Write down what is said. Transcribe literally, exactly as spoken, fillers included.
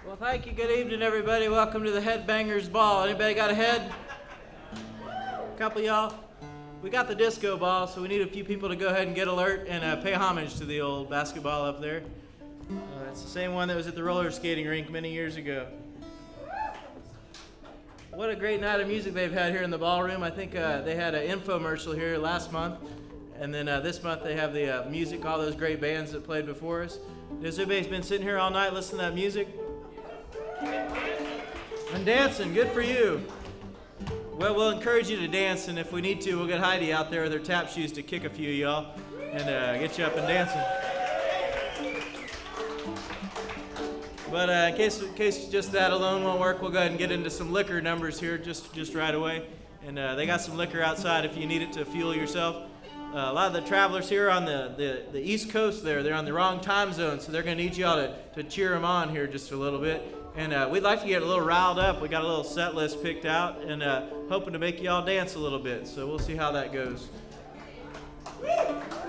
Well, thank you. Good evening, everybody. Welcome to the Headbangers Ball. Anybody got a head? A couple of y'all? We got the disco ball, so we need a few people to go ahead and get alert and uh, pay homage to the old basketball up there. Uh, it's the same one that was at the roller skating rink many years ago. What a great night of music they've had here in the ballroom. I think uh, they had an infomercial here last month, and then uh, this month they have the uh, music, all those great bands that played before us. Has everybody been sitting here all night listening to that music? And dancing, good for you. Well, we'll encourage you to dance, and if we need to, we'll get Heidi out there with her tap shoes to kick a few of y'all and uh, get you up and dancing. But uh, in case in case just that alone won't work, we'll go ahead and get into some liquor numbers here just, just right away. And uh, they got some liquor outside if you need it to fuel yourself. Uh, a lot of the travelers here on the, the, the East Coast there, they're on the wrong time zone, so they're going to need y'all to, to cheer them on here just a little bit. And uh, we'd like to get a little riled up. We got a little set list picked out and uh, hoping to make y'all dance a little bit. So we'll see how that goes.